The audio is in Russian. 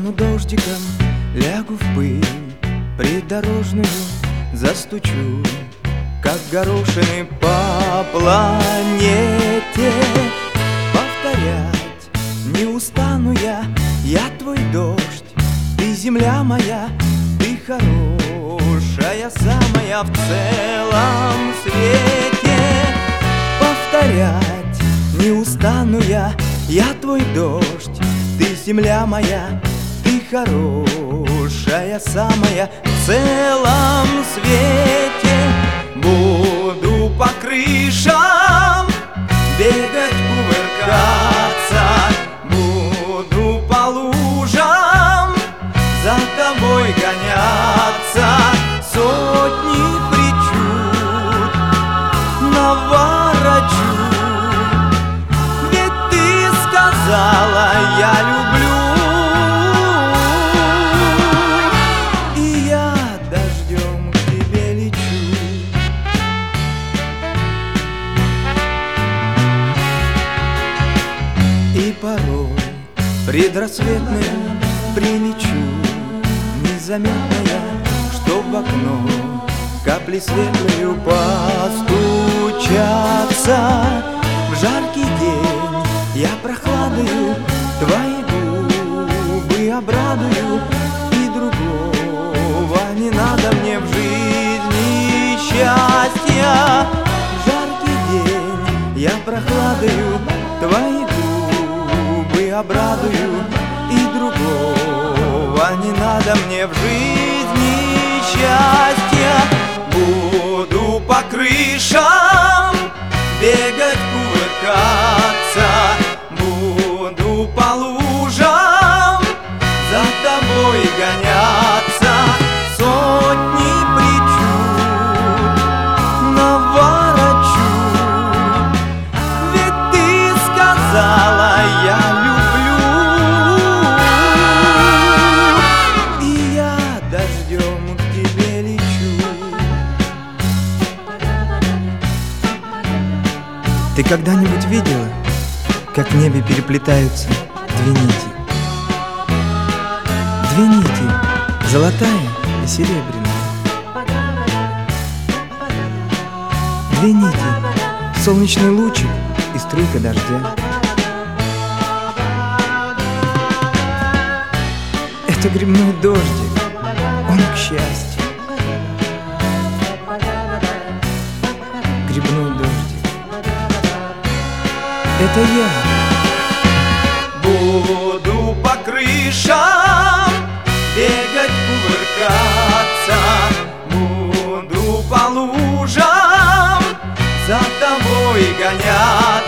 Стану дождиком, лягу в пыль придорожную, застучу, как горошины по планете. Повторять не устану я твой дождь, ты земля моя, ты хорошая самая в целом свете. Повторять не устану я твой дождь, ты земля моя, ты хорошая самая в целом свете. Буду по крышам бегать, кувыркаться, буду по лужам за тобой гоняться. Сотни причуд наворочу, ведь ты сказала: я люблю. И я дождем к тебе лечу. И порой предрассветную прилечу, незаметная, что в окно капли светлою постучатся. В жаркий день я прохладою твои губы обрадую, и другого не надо мне в жизни счастья. В жаркий день я прохладою твои губы обрадую, и другого не надо мне в жизни счастья. Буду по крышам бегать, кувыркаться, буду по лужам за тобой гоняться. Сотни причуд наворочу, ведь ты сказала: я люблю. И я дождем к тебе лечу. Ты когда-нибудь видела, как в небе переплетаются две нити? Две нити, золотая и серебряная. Две нити, солнечный лучик и струйка дождя. Это грибной дождик, он к счастью. Грибной дождик, это я. Буду по крышам бегать, кувыркаться, буду по лужам за тобой гоняться.